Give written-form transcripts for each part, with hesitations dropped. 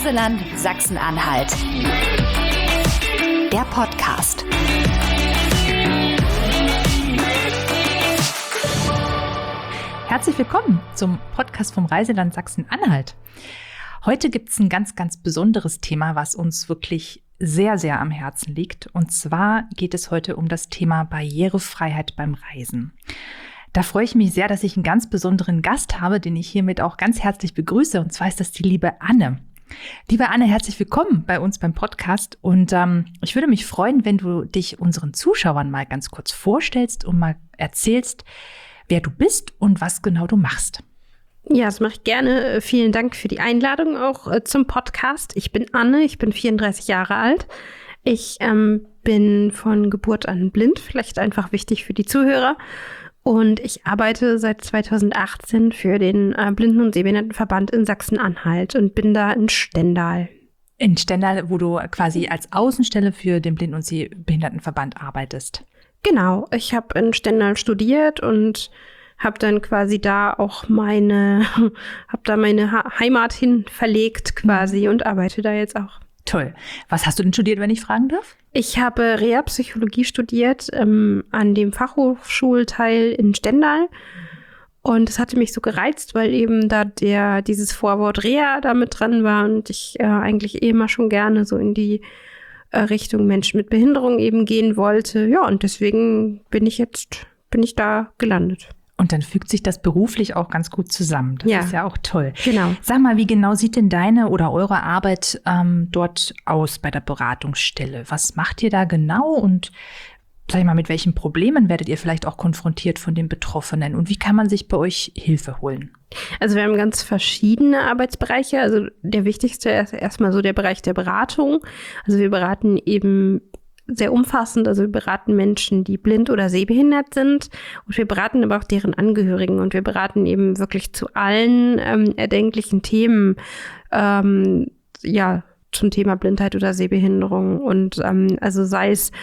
Reiseland Sachsen-Anhalt. Der Podcast. Herzlich willkommen zum Podcast vom Reiseland Sachsen-Anhalt. Heute gibt es ein ganz, ganz besonderes Thema, was uns wirklich sehr, sehr am Herzen liegt. Und zwar geht es heute um das Thema Barrierefreiheit beim Reisen. Da freue ich mich sehr, dass ich einen ganz besonderen Gast habe, den ich hiermit auch ganz herzlich begrüße. Und zwar ist das die liebe Anne. Liebe Anne, herzlich willkommen bei uns beim Podcast. Und ich würde mich freuen, wenn du dich unseren Zuschauern mal ganz kurz vorstellst und mal erzählst, wer du bist und was genau du machst. Ja, das mache ich gerne. Vielen Dank für die Einladung auch zum Podcast. Ich bin Anne, ich bin 34 Jahre alt. Ich bin von Geburt an blind, vielleicht einfach wichtig für die Zuhörer. Und ich arbeite seit 2018 für den Blinden- und Sehbehindertenverband in Sachsen-Anhalt und bin da in Stendal. In Stendal, wo du quasi als Außenstelle für den Blinden- und Sehbehindertenverband arbeitest. Genau, ich habe in Stendal studiert und habe dann quasi da auch meine Heimat hin verlegt quasi und arbeite da jetzt auch. Toll. Was hast du denn studiert, wenn ich fragen darf? Ich habe Reha-Psychologie studiert an dem Fachhochschulteil in Stendal. Und es hatte mich so gereizt, weil eben da dieses Vorwort Reha da mit dran war und ich eigentlich immer schon gerne so in die Richtung Menschen mit Behinderung eben gehen wollte. Ja, und deswegen bin ich da gelandet. Und dann fügt sich das beruflich auch ganz gut zusammen. Das ist ja auch toll. Genau. Sag mal, wie genau sieht denn deine oder eure Arbeit dort aus bei der Beratungsstelle? Was macht ihr da genau und sag ich mal, mit welchen Problemen werdet ihr vielleicht auch konfrontiert von den Betroffenen? Und wie kann man sich bei euch Hilfe holen? Also wir haben ganz verschiedene Arbeitsbereiche. Also der wichtigste ist erstmal so der Bereich der Beratung. Also wir beraten eben sehr umfassend. Also wir beraten Menschen, die blind oder sehbehindert sind. Und wir beraten aber auch deren Angehörigen. Und wir beraten eben wirklich zu allen erdenklichen Themen, zum Thema Blindheit oder Sehbehinderung. Und also sei es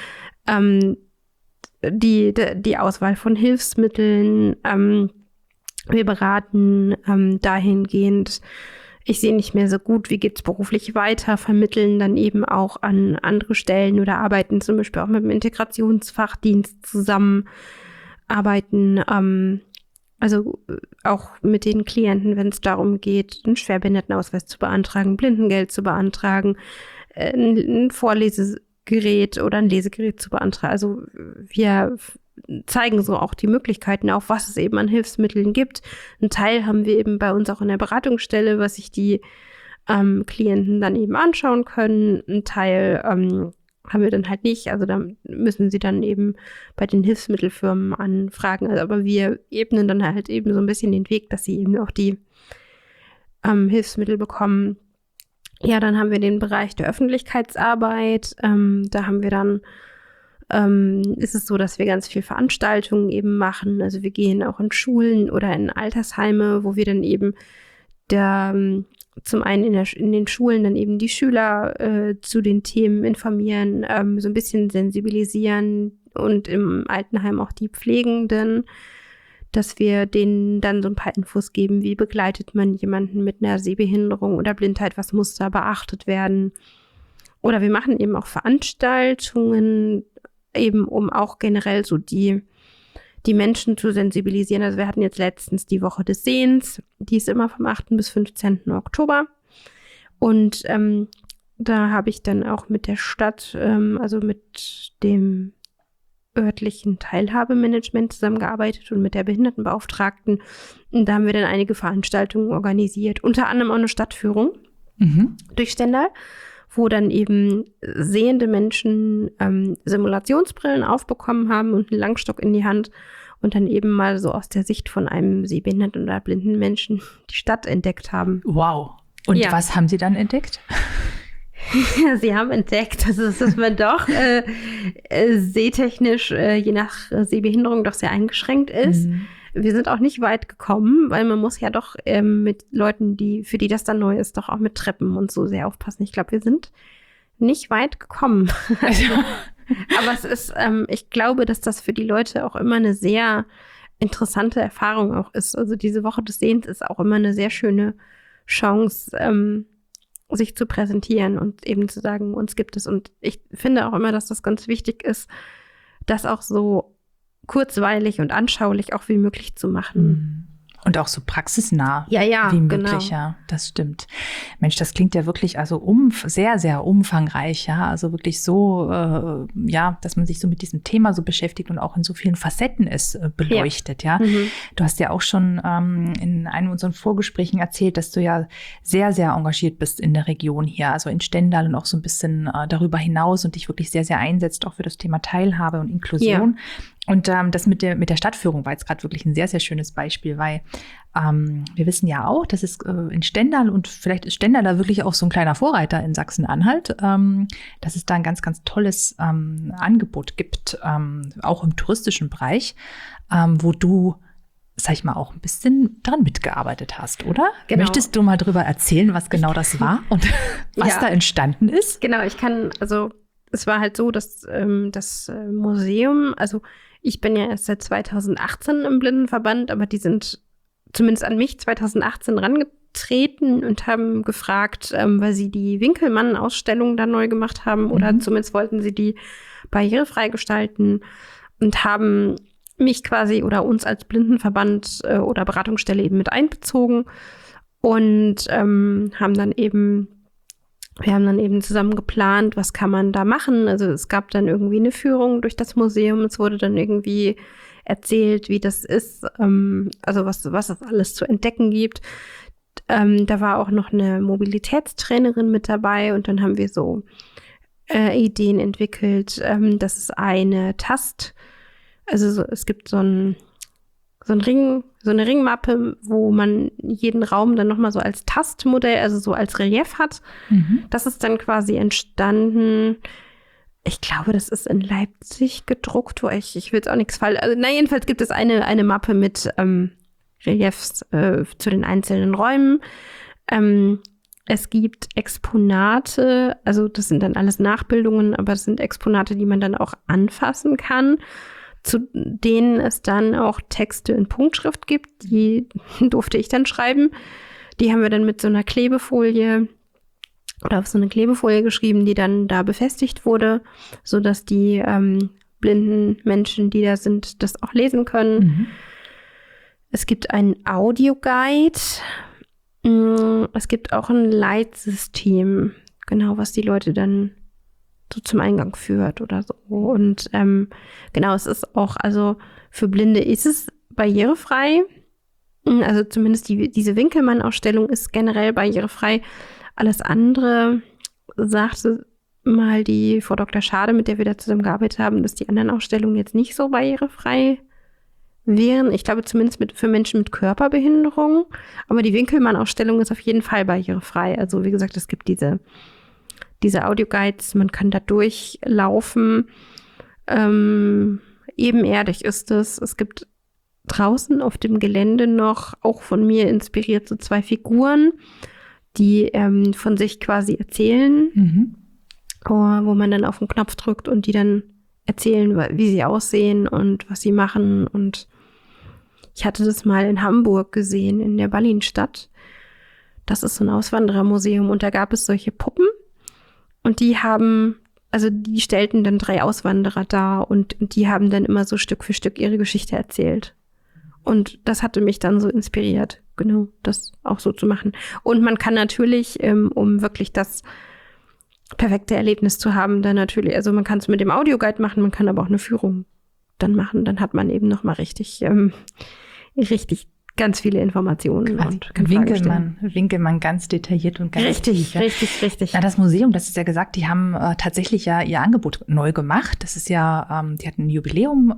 die Auswahl von Hilfsmitteln. Wir beraten dahingehend, ich sehe nicht mehr so gut, wie geht's beruflich weiter, vermitteln dann eben auch an andere Stellen oder arbeiten zum Beispiel auch mit dem Integrationsfachdienst zusammen, arbeiten also auch mit den Klienten, wenn es darum geht, einen Schwerbehindertenausweis zu beantragen, Blindengeld zu beantragen, ein Vorlesegerät oder ein Lesegerät zu beantragen. Also wir zeigen so auch die Möglichkeiten auf, was es eben an Hilfsmitteln gibt. Ein Teil haben wir eben bei uns auch in der Beratungsstelle, was sich die Klienten dann eben anschauen können. Ein Teil haben wir dann halt nicht. Also da müssen sie dann eben bei den Hilfsmittelfirmen anfragen. Also, aber wir ebnen dann halt eben so ein bisschen den Weg, dass sie eben auch die Hilfsmittel bekommen. Ja, dann haben wir den Bereich der Öffentlichkeitsarbeit. Da haben wir dann ist es so, dass wir ganz viel Veranstaltungen eben machen. Also wir gehen auch in Schulen oder in Altersheime, wo wir dann eben zum einen in den Schulen dann eben die Schüler zu den Themen informieren, so ein bisschen sensibilisieren und im Altenheim auch die Pflegenden, dass wir denen dann so ein paar Infos geben, wie begleitet man jemanden mit einer Sehbehinderung oder Blindheit, was muss da beachtet werden. Oder wir machen eben auch Veranstaltungen, eben um auch generell so die Menschen zu sensibilisieren. Also wir hatten jetzt letztens die Woche des Sehens, die ist immer vom 8. bis 15. Oktober. Und da habe ich dann auch mit der Stadt, also mit dem örtlichen Teilhabemanagement zusammengearbeitet und mit der Behindertenbeauftragten. Und da haben wir dann einige Veranstaltungen organisiert, unter anderem auch eine Stadtführung durch Stendal, wo dann eben sehende Menschen Simulationsbrillen aufbekommen haben und einen Langstock in die Hand und dann eben mal so aus der Sicht von einem sehbehinderten oder blinden Menschen die Stadt entdeckt haben. Wow. Und was haben Sie dann entdeckt? Sie haben entdeckt, dass man doch sehtechnisch je nach Sehbehinderung doch sehr eingeschränkt ist. Wir sind auch nicht weit gekommen, weil man muss ja doch mit Leuten, für die das dann neu ist, doch auch mit Treppen und so sehr aufpassen. Ich glaube, wir sind nicht weit gekommen. Aber es ist, ich glaube, dass das für die Leute auch immer eine sehr interessante Erfahrung auch ist. Also diese Woche des Sehens ist auch immer eine sehr schöne Chance, sich zu präsentieren und eben zu sagen, uns gibt es. Und ich finde auch immer, dass das ganz wichtig ist, das auch so kurzweilig und anschaulich auch wie möglich zu machen. Und auch so praxisnah wie möglich, ja, das stimmt. Mensch, das klingt ja wirklich also sehr, sehr umfangreich, ja, also wirklich so, dass man sich so mit diesem Thema so beschäftigt und auch in so vielen Facetten es beleuchtet, ja. Du hast ja auch schon in einem unserer Vorgesprächen erzählt, dass du ja sehr, sehr engagiert bist in der Region hier, also in Stendal und auch so ein bisschen darüber hinaus und dich wirklich sehr, sehr einsetzt, auch für das Thema Teilhabe und Inklusion. Ja. Und das mit der Stadtführung war jetzt gerade wirklich ein sehr, sehr schönes Beispiel, weil wir wissen ja auch, dass es in Stendal und vielleicht ist Stendal da wirklich auch so ein kleiner Vorreiter in Sachsen-Anhalt, dass es da ein ganz, ganz tolles Angebot gibt, auch im touristischen Bereich, wo du, sag ich mal, auch ein bisschen dran mitgearbeitet hast, oder? Genau. Möchtest du mal drüber erzählen, was genau das war und was da entstanden ist? Genau, es war halt so, dass das Museum, also ich bin ja erst seit 2018 im Blindenverband, aber die sind zumindest an mich 2018 rangetreten und haben gefragt, weil sie die Winkelmann-Ausstellung da neu gemacht haben oder zumindest wollten sie die barrierefrei gestalten und haben mich quasi oder uns als Blindenverband oder Beratungsstelle eben mit einbezogen und wir haben dann eben zusammen geplant, was kann man da machen. Also es gab dann irgendwie eine Führung durch das Museum. Es wurde dann irgendwie erzählt, wie das ist, also was es alles zu entdecken gibt. Da war auch noch eine Mobilitätstrainerin mit dabei und dann haben wir so Ideen entwickelt, dass es es gibt so eine Ringmappe, wo man jeden Raum dann nochmal so als Tastmodell, also so als Relief hat. Das ist dann quasi entstanden. Ich glaube, das ist in Leipzig gedruckt, wo ich will jetzt auch nichts falsch. Also, jedenfalls gibt es eine Mappe mit Reliefs zu den einzelnen Räumen. Es gibt Exponate, also das sind dann alles Nachbildungen, aber das sind Exponate, die man dann auch anfassen kann, zu denen es dann auch Texte in Punktschrift gibt. Die durfte ich dann schreiben. Die haben wir dann mit so einer Klebefolie oder auf so eine Klebefolie geschrieben, die dann da befestigt wurde, sodass die blinden Menschen, die da sind, das auch lesen können. Es gibt einen Audioguide. Es gibt auch ein Leitsystem, genau, was die Leute dann so zum Eingang führt oder so. Und genau, es ist auch, also für Blinde ist es barrierefrei. Also zumindest diese Winkelmann-Ausstellung ist generell barrierefrei. Alles andere sagte mal die Frau Dr. Schade, mit der wir da zusammengearbeitet haben, dass die anderen Ausstellungen jetzt nicht so barrierefrei wären. Ich glaube zumindest für Menschen mit Körperbehinderung. Aber die Winkelmann-Ausstellung ist auf jeden Fall barrierefrei. Also wie gesagt, es gibt diese Audioguides, man kann da durchlaufen. Ebenerdig ist es. Es gibt draußen auf dem Gelände noch, auch von mir inspiriert, so 2 Figuren, die von sich quasi erzählen, wo man dann auf den Knopf drückt und die dann erzählen, wie sie aussehen und was sie machen. Und ich hatte das mal in Hamburg gesehen, in der Ballinstadt. Das ist so ein Auswanderermuseum und da gab es solche Puppen. Und die stellten dann 3 Auswanderer dar und die haben dann immer so Stück für Stück ihre Geschichte erzählt. Und das hatte mich dann so inspiriert, genau, das auch so zu machen. Und man kann natürlich, um wirklich das perfekte Erlebnis zu haben, dann natürlich, also man kann es mit dem Audioguide machen, man kann aber auch eine Führung dann machen. Dann hat man eben nochmal richtig ganz viele Informationen und kann Winkelmann ganz detailliert und ganz richtig. Ja, das Museum, das ist ja gesagt, die haben tatsächlich ja ihr Angebot neu gemacht. Das ist ja, die hatten ein Jubiläum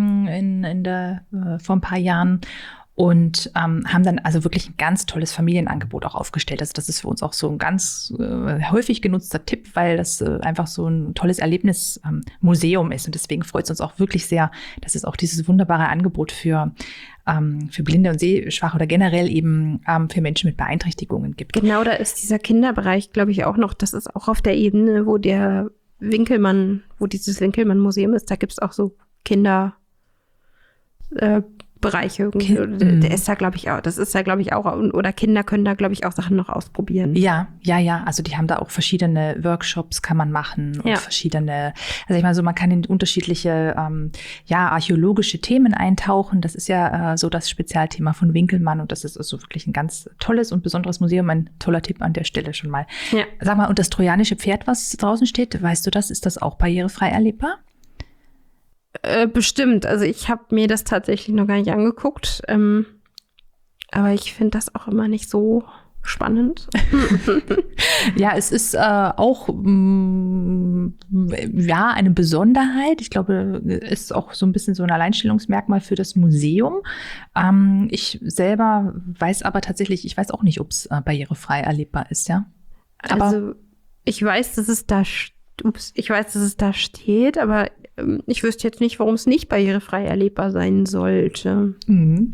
vor ein paar Jahren und haben dann also wirklich ein ganz tolles Familienangebot auch aufgestellt. Also das ist für uns auch so ein ganz häufig genutzter Tipp, weil das einfach so ein tolles Erlebnismuseum ist. Und deswegen freut es uns auch wirklich sehr, dass es auch dieses wunderbare Angebot für Blinde und Sehschwache oder generell eben für Menschen mit Beeinträchtigungen gibt. Genau, da ist dieser Kinderbereich, glaube ich, auch noch. Das ist auch auf der Ebene, wo dieses Winkelmann-Museum ist. Da gibt es auch so Bereich irgendwie. Der ist da, glaube ich, auch, das ist da, glaube ich, auch, oder Kinder können da, glaube ich, auch Sachen noch ausprobieren. Ja. Also die haben da auch verschiedene Workshops, kann man machen und verschiedene, also ich meine so, man kann in unterschiedliche, archäologische Themen eintauchen. Das ist ja so das Spezialthema von Winkelmann und das ist also wirklich ein ganz tolles und besonderes Museum. Ein toller Tipp an der Stelle schon mal. Ja. Sag mal, und das trojanische Pferd, was draußen steht, weißt du das, ist das auch barrierefrei erlebbar? Bestimmt. Also ich habe mir das tatsächlich noch gar nicht angeguckt. Aber ich finde das auch immer nicht so spannend. Ja, es ist auch eine Besonderheit. Ich glaube, ist auch so ein bisschen so ein Alleinstellungsmerkmal für das Museum. Ich selber weiß aber tatsächlich, ich weiß auch nicht, ob es barrierefrei erlebbar ist, ja. Aber also ich weiß, dass es da steht, aber ich wüsste jetzt nicht, warum es nicht barrierefrei erlebbar sein sollte. Mhm.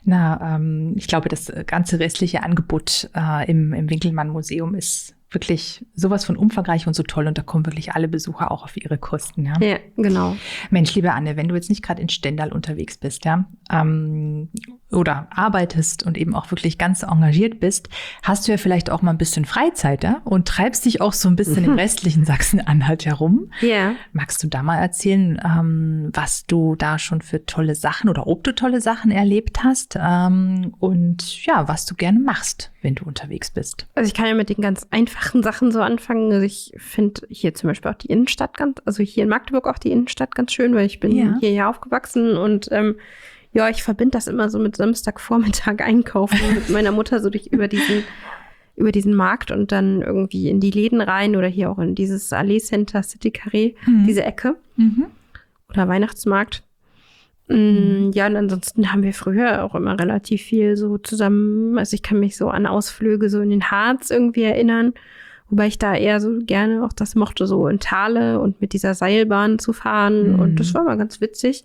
Ich glaube, das ganze restliche Angebot im Winkelmann-Museum ist wirklich sowas von umfangreich und so toll und da kommen wirklich alle Besucher auch auf ihre Kosten. Ja, ja, genau. Mensch, liebe Anne, wenn du jetzt nicht gerade in Stendal unterwegs bist, ja, oder arbeitest und eben auch wirklich ganz engagiert bist, hast du ja vielleicht auch mal ein bisschen Freizeit, ja, und treibst dich auch so ein bisschen im restlichen Sachsen-Anhalt herum. Ja. Magst du da mal erzählen, was du da schon für tolle Sachen oder ob du tolle Sachen erlebt hast und ja, was du gerne machst, wenn du unterwegs bist? Also ich kann ja mit den ganz einfachen Sachen so anfangen. Also ich finde hier zum Beispiel auch die Innenstadt also hier in Magdeburg auch die Innenstadt ganz schön, weil ich bin hier ja aufgewachsen und ich verbinde das immer so mit Samstagvormittag einkaufen mit meiner Mutter so über diesen Markt und dann irgendwie in die Läden rein oder hier auch in dieses Allee Center, City Carré, diese Ecke oder Weihnachtsmarkt. Ja, und ansonsten haben wir früher auch immer relativ viel so zusammen, also ich kann mich so an Ausflüge so in den Harz irgendwie erinnern, wobei ich da eher so gerne auch das mochte, so in Thale und mit dieser Seilbahn zu fahren und das war mal ganz witzig.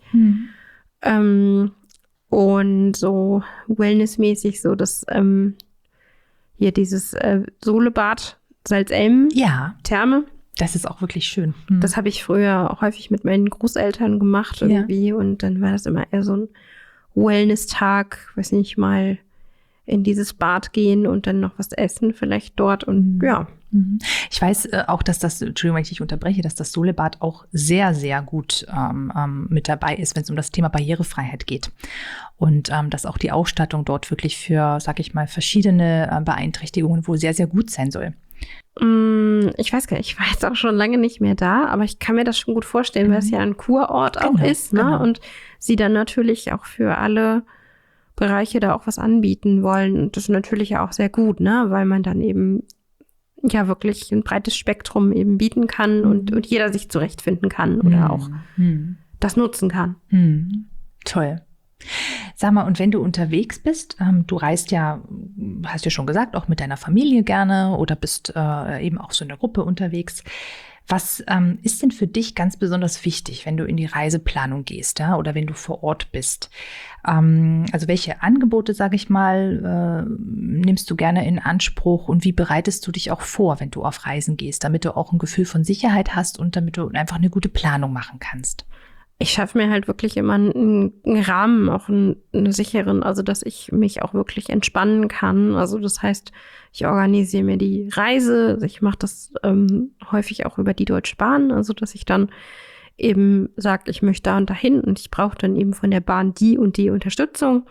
Und so wellnessmäßig so das hier dieses Solebad Salzelm, Therme. Das ist auch wirklich schön. Das habe ich früher auch häufig mit meinen Großeltern gemacht irgendwie und dann war das immer eher so ein Wellness-Tag, weiß nicht, mal in dieses Bad gehen und dann noch was essen vielleicht dort und ja. Ich weiß auch, dass das, Entschuldigung, wenn ich dich unterbreche, dass das Solebad auch sehr, sehr gut mit dabei ist, wenn es um das Thema Barrierefreiheit geht. Und dass auch die Ausstattung dort wirklich für, sag ich mal, verschiedene Beeinträchtigungen wohl sehr, sehr gut sein soll. Ich weiß gar nicht, ich war jetzt auch schon lange nicht mehr da, aber ich kann mir das schon gut vorstellen, weil es ja ein Kurort auch ist, ne? Genau. Und sie dann natürlich auch für alle Bereiche da auch was anbieten wollen. Und das ist natürlich auch sehr gut, ne? Weil man dann eben ja wirklich ein breites Spektrum eben bieten kann und jeder sich zurechtfinden kann oder auch das nutzen kann. Toll. Sag mal, und wenn du unterwegs bist, du reist ja, hast ja schon gesagt, auch mit deiner Familie gerne oder bist eben auch so in der Gruppe unterwegs. Was ist denn für dich ganz besonders wichtig, wenn du in die Reiseplanung gehst, ja, oder wenn du vor Ort bist? Also welche Angebote, sage ich mal, nimmst du gerne in Anspruch und wie bereitest du dich auch vor, wenn du auf Reisen gehst, damit du auch ein Gefühl von Sicherheit hast und damit du einfach eine gute Planung machen kannst? Ich schaffe mir halt wirklich immer einen Rahmen, auch einen sicheren, also dass ich mich auch wirklich entspannen kann. Also das heißt, ich organisiere mir die Reise. Ich mache das häufig auch über die Deutsche Bahn, also dass ich dann eben sage, ich möchte da und dahin und ich brauche dann eben von der Bahn die und die Unterstützung.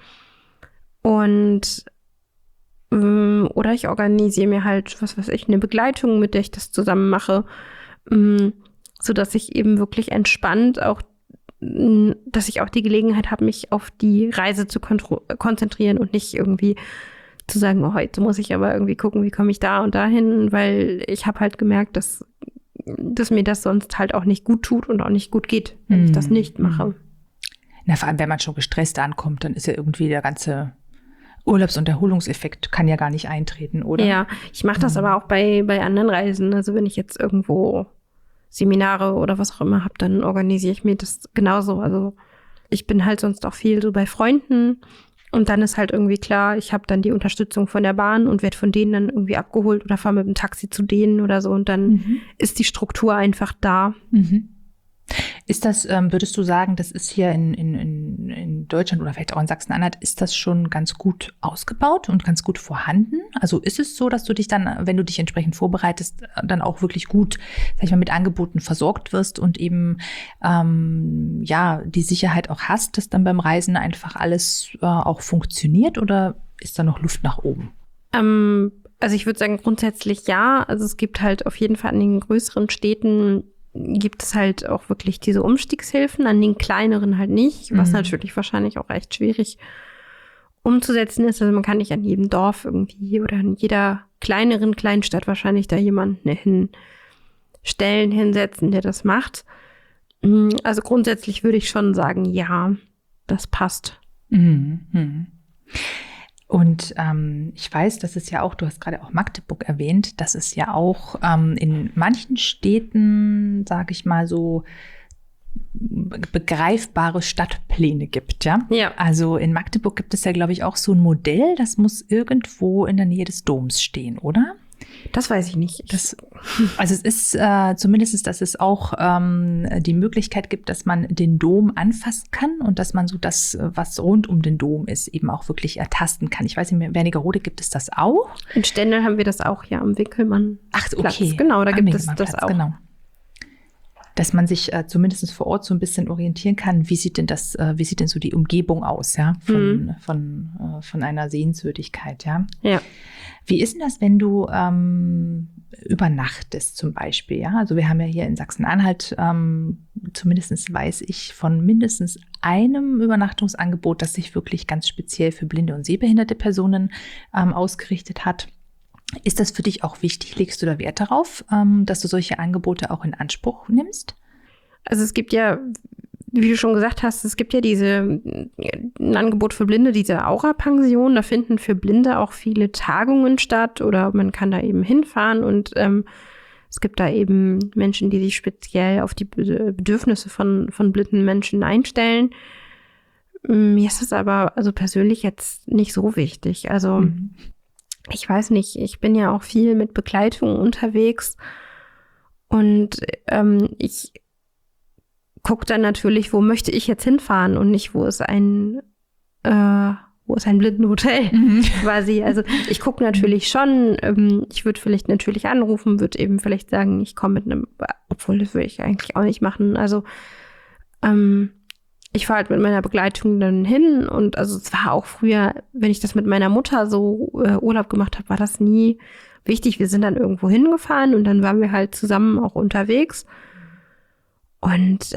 Und oder ich organisiere mir halt, was weiß ich, eine Begleitung, mit der ich das zusammen mache, sodass ich eben wirklich entspannt auch dass ich auch die Gelegenheit habe, mich auf die Reise zu konzentrieren und nicht irgendwie zu sagen, oh, heute muss ich aber irgendwie gucken, wie komme ich da und dahin, weil ich habe halt gemerkt, dass mir das sonst halt auch nicht gut tut und auch nicht gut geht, wenn ich das nicht mache. Na, vor allem, wenn man schon gestresst ankommt, dann ist ja irgendwie der ganze Urlaubs- und Erholungseffekt kann ja gar nicht eintreten, oder? Ja, ich mache das aber auch bei anderen Reisen. Also wenn ich jetzt irgendwo Seminare oder was auch immer habe, dann organisiere ich mir das genauso. Also ich bin halt sonst auch viel so bei Freunden und dann ist halt irgendwie klar, ich habe dann die Unterstützung von der Bahn und werde von denen dann irgendwie abgeholt oder fahre mit dem Taxi zu denen oder so und dann ist die Struktur einfach da. Ist das, würdest du sagen, das ist hier in Deutschland oder vielleicht auch in Sachsen-Anhalt, ist das schon ganz gut ausgebaut und ganz gut vorhanden? Also ist es so, dass du dich dann, wenn du dich entsprechend vorbereitest, dann auch wirklich gut, sag ich mal, mit Angeboten versorgt wirst und eben die Sicherheit auch hast, dass dann beim Reisen einfach alles auch funktioniert, oder ist da noch Luft nach oben? Also ich würde sagen, grundsätzlich ja. Also es gibt halt auf jeden Fall an den größeren Städten gibt es halt auch wirklich diese Umstiegshilfen, an den kleineren halt nicht, was natürlich wahrscheinlich auch recht schwierig umzusetzen ist. Also man kann nicht an jedem Dorf irgendwie oder in jeder kleineren Kleinstadt wahrscheinlich da jemanden hinsetzen, der das macht. Also grundsätzlich würde ich schon sagen, ja, das passt. Mhm. Und ich weiß, dass es ja auch, du hast gerade auch Magdeburg erwähnt, dass es ja auch in manchen Städten, sage ich mal so, begreifbare Stadtpläne gibt, ja? Ja. Also in Magdeburg gibt es ja, glaube ich, auch so ein Modell, das muss irgendwo in der Nähe des Doms stehen, oder? Das weiß ich nicht. Also es ist zumindest, dass es auch die Möglichkeit gibt, dass man den Dom anfassen kann und dass man so das, was rund um den Dom ist, eben auch wirklich ertasten kann. Ich weiß nicht, in Wernigerode gibt es das auch. In Stendal haben wir das auch, ja, am Winkelmann. Ach, okay. Genau, da gibt es das auch. Genau. Dass man sich zumindest vor Ort so ein bisschen orientieren kann, wie sieht denn so die Umgebung aus, ja, von einer Sehenswürdigkeit, ja. Ja. Wie ist denn das, wenn du übernachtest zum Beispiel, ja? Also wir haben ja hier in Sachsen-Anhalt, zumindest weiß ich von mindestens einem Übernachtungsangebot, das sich wirklich ganz speziell für blinde und sehbehinderte Personen ausgerichtet hat. Ist das für dich auch wichtig? Legst du da Wert darauf, dass du solche Angebote auch in Anspruch nimmst? Also es gibt ja, wie du schon gesagt hast, es gibt ja ein Angebot für Blinde, diese Aura-Pension. Da finden für Blinde auch viele Tagungen statt oder man kann da eben hinfahren und es gibt da eben Menschen, die sich speziell auf die Bedürfnisse von blinden Menschen einstellen. Mir ist das aber also persönlich jetzt nicht so wichtig. Also ich weiß nicht, ich bin ja auch viel mit Begleitung unterwegs und ich gucke dann natürlich, wo möchte ich jetzt hinfahren und nicht, wo ist ein Blindenhotel quasi. Also ich gucke natürlich schon, ich würde vielleicht natürlich anrufen, würde eben vielleicht sagen, ich komme mit einem, obwohl das würde ich eigentlich auch nicht machen. Also ich fahre halt mit meiner Begleitung dann hin und also es war auch früher, wenn ich das mit meiner Mutter so Urlaub gemacht habe, war das nie wichtig. Wir sind dann irgendwo hingefahren und dann waren wir halt zusammen auch unterwegs. Und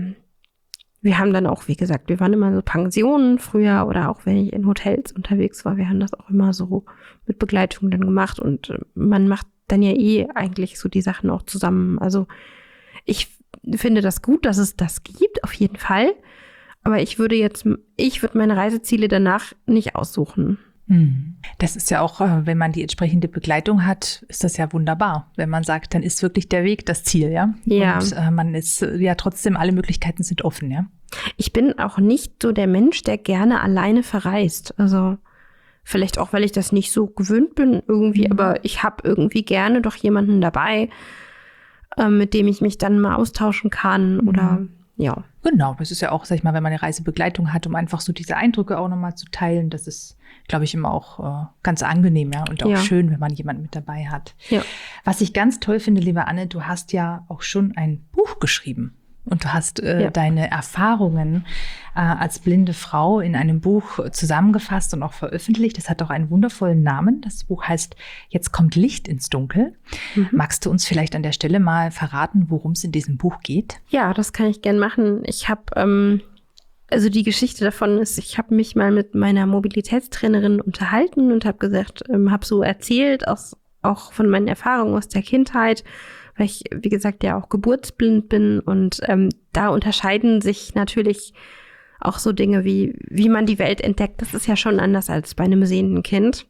wir haben dann auch, wie gesagt, wir waren immer so Pensionen früher oder auch wenn ich in Hotels unterwegs war, wir haben das auch immer so mit Begleitung dann gemacht und man macht dann ja eigentlich so die Sachen auch zusammen. Also ich finde das gut, dass es das gibt, auf jeden Fall. Aber ich würde meine Reiseziele danach nicht aussuchen. Das ist ja auch, wenn man die entsprechende Begleitung hat, ist das ja wunderbar. Wenn man sagt, dann ist wirklich der Weg das Ziel, ja? Ja. Und man ist ja trotzdem, alle Möglichkeiten sind offen, ja? Ich bin auch nicht so der Mensch, der gerne alleine verreist. Also vielleicht auch, weil ich das nicht so gewöhnt bin irgendwie, aber ich habe irgendwie gerne doch jemanden dabei, mit dem ich mich dann mal austauschen kann oder ja. Genau, das ist ja auch, sag ich mal, wenn man eine Reisebegleitung hat, um einfach so diese Eindrücke auch nochmal zu teilen, das ist, glaube ich, immer auch ganz angenehm, ja, und auch schön, wenn man jemanden mit dabei hat. Ja. Was ich ganz toll finde, liebe Anne, du hast ja auch schon ein Buch geschrieben. Und du hast deine Erfahrungen als blinde Frau in einem Buch zusammengefasst und auch veröffentlicht. Das hat auch einen wundervollen Namen. Das Buch heißt Jetzt kommt Licht ins Dunkel. Magst du uns vielleicht an der Stelle mal verraten, worum es in diesem Buch geht? Ja, das kann ich gern machen. Ich habe, also die Geschichte davon ist, ich habe mich mal mit meiner Mobilitätstrainerin unterhalten und habe gesagt, habe so erzählt, auch von meinen Erfahrungen aus der Kindheit, weil ich, wie gesagt, ja auch geburtsblind bin und da unterscheiden sich natürlich auch so Dinge wie man die Welt entdeckt. Das ist ja schon anders als bei einem sehenden Kind.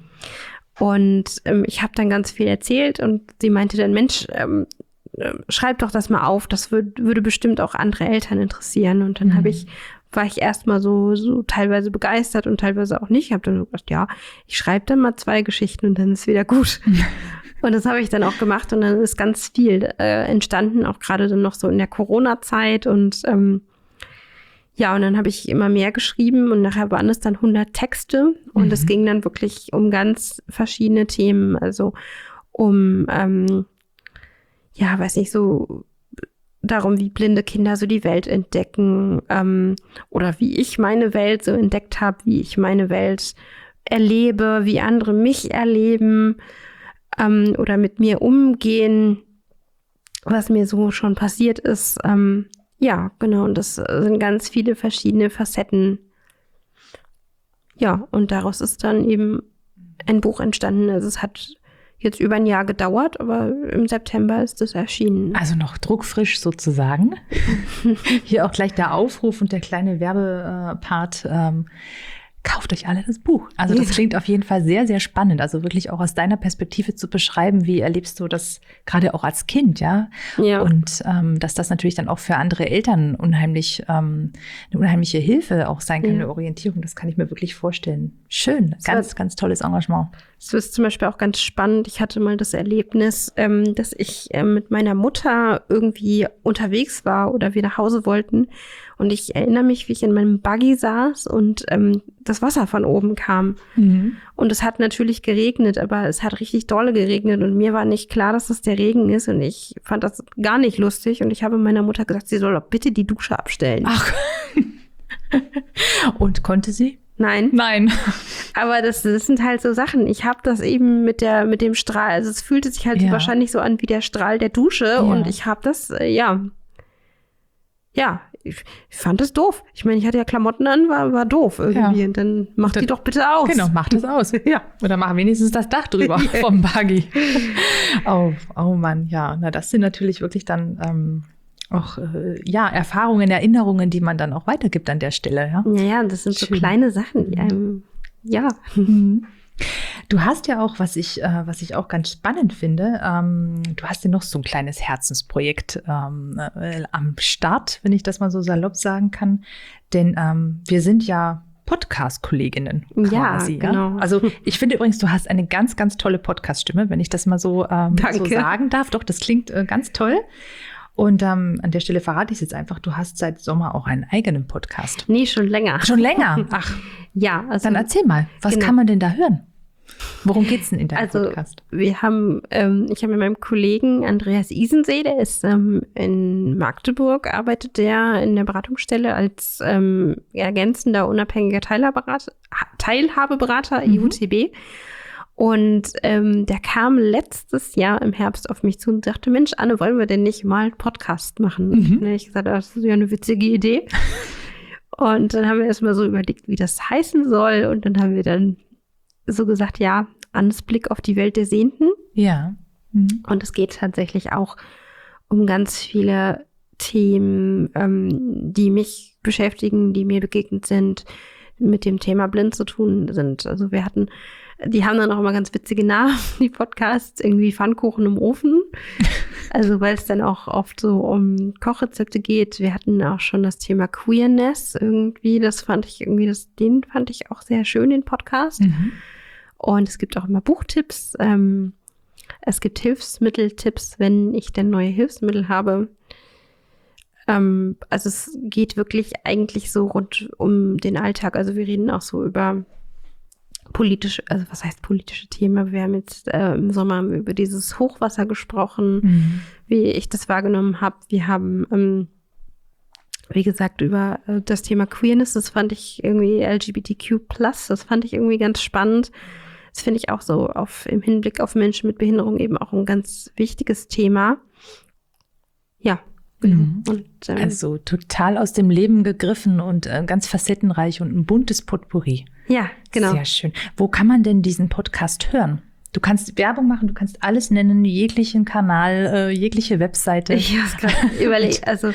Und ich habe dann ganz viel erzählt und sie meinte dann, Mensch, schreib doch das mal auf, das würde bestimmt auch andere Eltern interessieren. Und dann war ich erstmal so teilweise begeistert und teilweise auch nicht. Ich habe dann so gedacht, ja, ich schreibe dann mal 2 Geschichten und dann ist wieder gut. Und das habe ich dann auch gemacht und dann ist ganz viel entstanden, auch gerade dann noch so in der Corona-Zeit und ja, und dann habe ich immer mehr geschrieben und nachher waren es dann 100 Texte und es ging dann wirklich um ganz verschiedene Themen, also um, ja, weiß nicht, so darum, wie blinde Kinder so die Welt entdecken oder wie ich meine Welt so entdeckt habe, wie ich meine Welt erlebe, wie andere mich erleben oder mit mir umgehen, was mir so schon passiert ist. Ja, genau, und das sind ganz viele verschiedene Facetten. Ja, und daraus ist dann eben ein Buch entstanden. Also es hat jetzt über ein Jahr gedauert, aber im September ist es erschienen. Also noch druckfrisch sozusagen. Hier auch gleich der Aufruf und der kleine Werbepart. Kauft euch alle das Buch. Also das klingt auf jeden Fall sehr, sehr spannend. Also wirklich auch aus deiner Perspektive zu beschreiben, wie erlebst du das gerade auch als Kind, ja? Ja. Und dass das natürlich dann auch für andere Eltern unheimlich eine unheimliche Hilfe auch sein kann, eine Orientierung. Das kann ich mir wirklich vorstellen. Schön, ganz, ganz tolles Engagement. Es ist zum Beispiel auch ganz spannend. Ich hatte mal das Erlebnis, dass ich mit meiner Mutter irgendwie unterwegs war oder wir nach Hause wollten. Und ich erinnere mich, wie ich in meinem Buggy saß und das Wasser von oben kam. Und es hat natürlich geregnet, aber es hat richtig dolle geregnet. Und mir war nicht klar, dass das der Regen ist. Und ich fand das gar nicht lustig. Und ich habe meiner Mutter gesagt, sie soll doch bitte die Dusche abstellen. Ach. Und konnte sie? Nein. Nein. Aber das sind halt so Sachen. Ich habe das eben mit dem Strahl. Also es fühlte sich halt wahrscheinlich so an wie der Strahl der Dusche. Ja. Und ich habe das, ich fand das doof. Ich meine, ich hatte ja Klamotten an, war doof irgendwie. Ja. Und dann mach die doch bitte aus. Genau, mach das aus. Ja. Oder mach wenigstens das Dach drüber vom Buggy. Oh Mann, ja. Na, das sind natürlich wirklich dann auch Erfahrungen, Erinnerungen, die man dann auch weitergibt an der Stelle. Ja, das sind so kleine Sachen, die einem, Du hast ja auch, was ich auch ganz spannend finde, du hast ja noch so ein kleines Herzensprojekt am Start, wenn ich das mal so salopp sagen kann. Denn wir sind ja Podcast-Kolleginnen quasi. Ja, genau. Also ich finde übrigens, du hast eine ganz, ganz tolle Podcast-Stimme, wenn ich das mal so sagen darf. Doch, das klingt ganz toll. Und an der Stelle verrate ich es jetzt einfach, du hast seit Sommer auch einen eigenen Podcast. Nee, schon länger. Schon länger? Ach, ja. Also, dann erzähl mal, was kann man denn da hören? Worum geht's denn in deinem Podcast? Wir haben, ich habe mit meinem Kollegen Andreas Isensee, der ist in Magdeburg, arbeitet der in der Beratungsstelle als ergänzender unabhängiger Teilhabeberater IUTB. Und der kam letztes Jahr im Herbst auf mich zu und sagte, Mensch, Anne, wollen wir denn nicht mal einen Podcast machen? Und dann habe ich gesagt, das ist ja eine witzige Idee. Und dann haben wir erstmal so überlegt, wie das heißen soll. Und dann haben wir dann so gesagt, ja, Annes Blick auf die Welt der Sehenden. Ja. Und es geht tatsächlich auch um ganz viele Themen, die mich beschäftigen, die mir begegnet sind, mit dem Thema blind zu tun sind. Also die haben dann auch immer ganz witzige Namen, die Podcasts, irgendwie Pfannkuchen im Ofen. Also weil es dann auch oft so um Kochrezepte geht. Wir hatten auch schon das Thema Queerness irgendwie. Den fand ich auch sehr schön, den Podcast. Und es gibt auch immer Buchtipps. Es gibt Hilfsmitteltipps, wenn ich denn neue Hilfsmittel habe. Also es geht wirklich eigentlich so rund um den Alltag. Also wir reden auch so über politische Themen? Wir haben jetzt im Sommer über dieses Hochwasser gesprochen, wie ich das wahrgenommen habe. Wir haben, wie gesagt, über das Thema Queerness, das fand ich irgendwie LGBTQ+, das fand ich irgendwie ganz spannend. Das finde ich auch so im Hinblick auf Menschen mit Behinderung eben auch ein ganz wichtiges Thema. Ja. Und, also total aus dem Leben gegriffen und ganz facettenreich und ein buntes Potpourri. Ja, genau. Sehr schön. Wo kann man denn diesen Podcast hören? Du kannst Werbung machen, du kannst alles nennen, jeglichen Kanal, jegliche Webseite. Ich habe es gerade überlegt. Also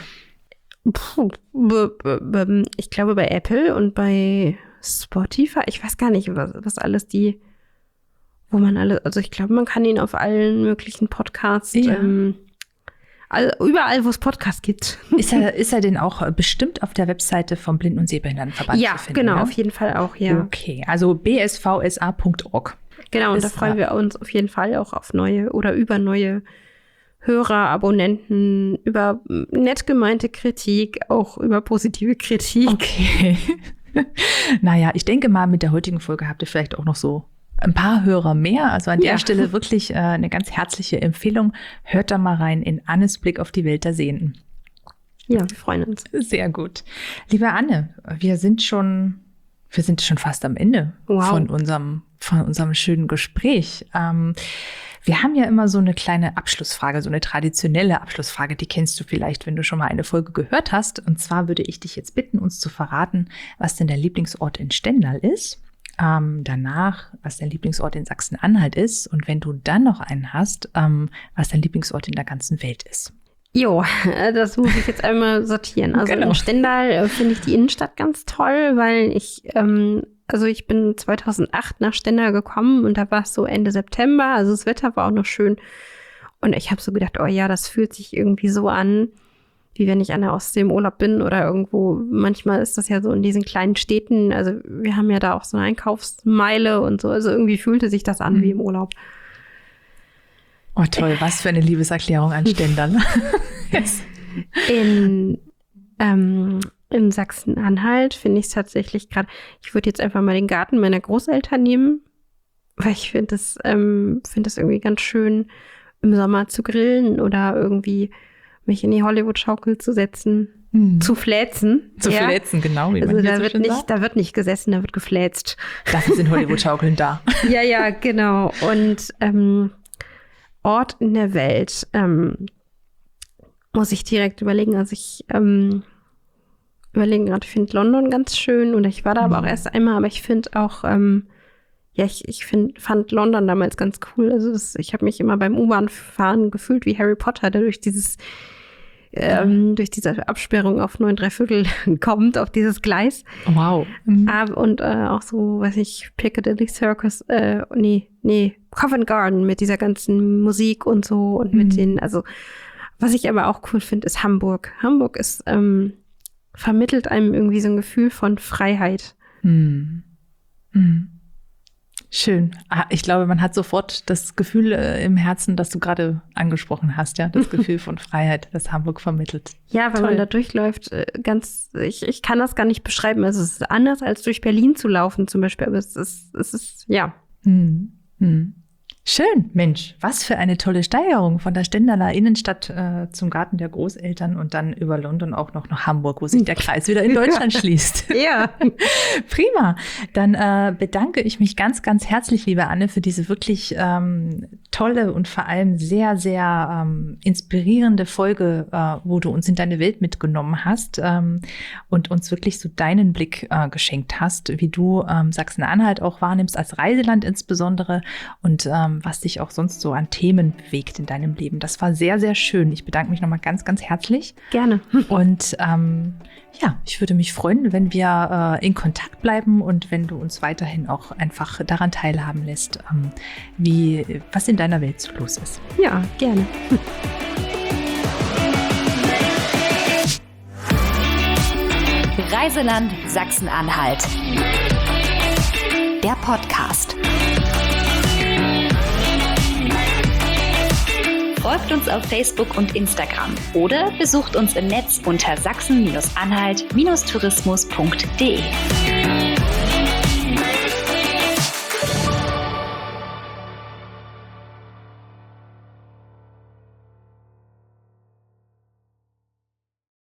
ich glaube bei Apple und bei Spotify, ich weiß gar nicht, was alles also ich glaube, man kann ihn auf allen möglichen Podcasts überall, wo es Podcasts gibt. Ist er denn auch bestimmt auf der Webseite vom Blinden- und Sehbehindertenverband zu finden? Ja, genau, auf jeden Fall auch, ja. Okay, also bsvsa.org. Genau, und da freuen wir uns auf jeden Fall auch auf neue oder über neue Hörer, Abonnenten, über nett gemeinte Kritik, auch über positive Kritik. Okay. Naja, ich denke mal, mit der heutigen Folge habt ihr vielleicht auch noch so ein paar Hörer mehr. Also an der Stelle wirklich eine ganz herzliche Empfehlung. Hört da mal rein in Annes Blick auf die Welt der Sehenden. Ja, wir freuen uns. Sehr gut. Liebe Anne, wir sind schon fast am Ende von unserem schönen Gespräch. Wir haben ja immer so eine kleine Abschlussfrage, so eine traditionelle Abschlussfrage, die kennst du vielleicht, wenn du schon mal eine Folge gehört hast. Und zwar würde ich dich jetzt bitten, uns zu verraten, was denn dein Lieblingsort in Stendal ist. Danach, was dein Lieblingsort in Sachsen-Anhalt ist. Und wenn du dann noch einen hast, was dein Lieblingsort in der ganzen Welt ist. Jo, das muss ich jetzt einmal sortieren. Also in Stendal finde ich die Innenstadt ganz toll, weil ich bin 2008 nach Stendal gekommen und da war es so Ende September, also das Wetter war auch noch schön. Und ich habe so gedacht, oh ja, das fühlt sich irgendwie so an, wie wenn ich an der Ostsee im Urlaub bin oder irgendwo. Manchmal ist das ja so in diesen kleinen Städten, also wir haben ja da auch so eine Einkaufsmeile und so, also irgendwie fühlte sich das an wie im Urlaub. Oh toll, was für eine Liebeserklärung an Stendal. Yes. In Sachsen-Anhalt finde ich es tatsächlich gerade, ich würde jetzt einfach mal den Garten meiner Großeltern nehmen, weil ich finde das irgendwie ganz schön, im Sommer zu grillen oder irgendwie mich in die Hollywood-Schaukel zu setzen, zu fläzen. Zu fläzen, genau, wie man hier so schön sagt. Da wird nicht gesessen, da wird gefläzt. Dafür sind Hollywood-Schaukeln da. Ja, genau. Und Ort in der Welt muss ich direkt überlegen. Also ich überlegen gerade, ich finde London ganz schön und ich war da aber auch erst einmal, aber ich finde auch, fand London damals ganz cool. Also ich habe mich immer beim U-Bahn-Fahren gefühlt wie Harry Potter, der durch diese Absperrung auf 9 3/4 kommt, auf dieses Gleis. Wow. Und auch so, weiß ich, Piccadilly Circus, Covent Garden mit dieser ganzen Musik und so und mit den, also was ich aber auch cool finde, ist Hamburg. Hamburg ist vermittelt einem irgendwie so ein Gefühl von Freiheit. Schön. Ich glaube, man hat sofort das Gefühl im Herzen, das du gerade angesprochen hast, ja, das Gefühl von Freiheit, das Hamburg vermittelt. Ja, wenn man da durchläuft, ich kann das gar nicht beschreiben. Also es ist anders als durch Berlin zu laufen zum Beispiel, aber es ist ja. Schön, Mensch, was für eine tolle Steigerung von der Stendaler Innenstadt zum Garten der Großeltern und dann über London auch noch nach Hamburg, wo sich der Kreis wieder in Deutschland schließt. Ja. Prima. Dann bedanke ich mich ganz, ganz herzlich, liebe Anne, für diese wirklich tolle und vor allem sehr, sehr inspirierende Folge, wo du uns in deine Welt mitgenommen hast und uns wirklich so deinen Blick geschenkt hast, wie du Sachsen-Anhalt auch wahrnimmst, als Reiseland insbesondere und was dich auch sonst so an Themen bewegt in deinem Leben. Das war sehr, sehr schön. Ich bedanke mich nochmal ganz, ganz herzlich. Gerne. Und ich würde mich freuen, wenn wir in Kontakt bleiben und wenn du uns weiterhin auch einfach daran teilhaben lässt, was in deiner Welt so los ist. Ja, gerne. Reiseland Sachsen-Anhalt. Der Podcast. Folgt uns auf Facebook und Instagram oder besucht uns im Netz unter sachsen-anhalt-tourismus.de.